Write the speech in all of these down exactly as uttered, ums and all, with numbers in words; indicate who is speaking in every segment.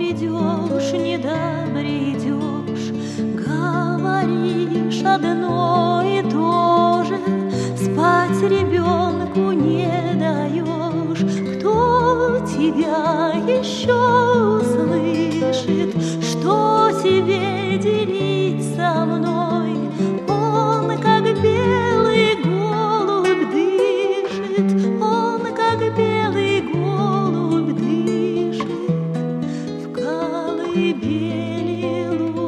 Speaker 1: придешь, не добредешь, говоришь одно и то же, спать ребенку не даешь. Кто тебя еще услышит, что тебе делить со мной? Он, как белый голубь, дышит, он, как белый голубь, дышит в колыбели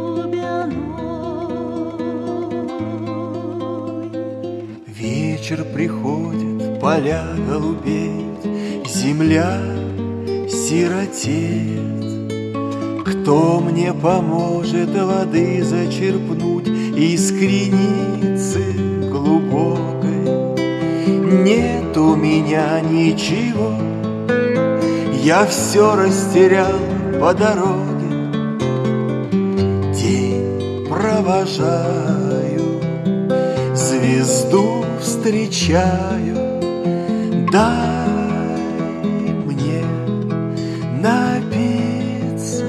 Speaker 1: лубяной.
Speaker 2: Вечер приходит, поля голубеют, земля сиротеет. Кто мне поможет воды зачерпнуть из креницы глубокой? Нет у меня ничего, я все растерял по дороге. День провожаю, звезду встречаю. Дай мне напиться.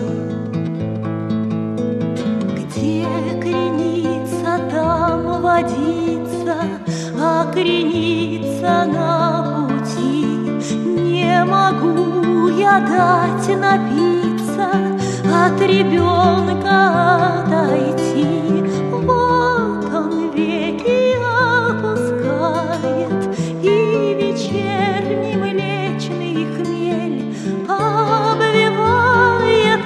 Speaker 1: Где креница, там водица, а креница на пути. Не могу я дать напиться, от ребенка отойти. Вот он веки опускает, и вечерний млечный хмель обвивает,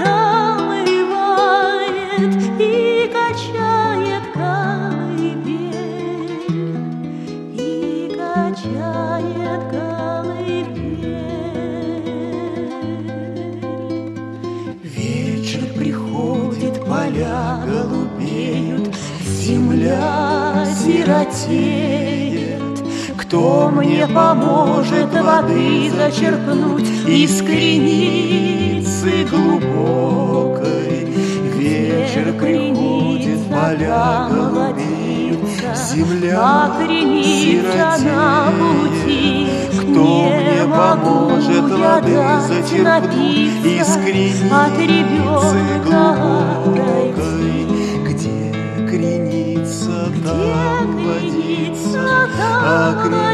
Speaker 1: омывает и качает колыбель, и качает колыбель.
Speaker 2: Вечер приходит, поля голубеют, земля сиротеет. Кто мне поможет воды зачерпнуть из креницы глубокой? Вечер приходит, поля голубеют, земля сиротеет. Кто мне поможет воды зачерпнуть из креницы глубокой? Где креница, там водица, а креница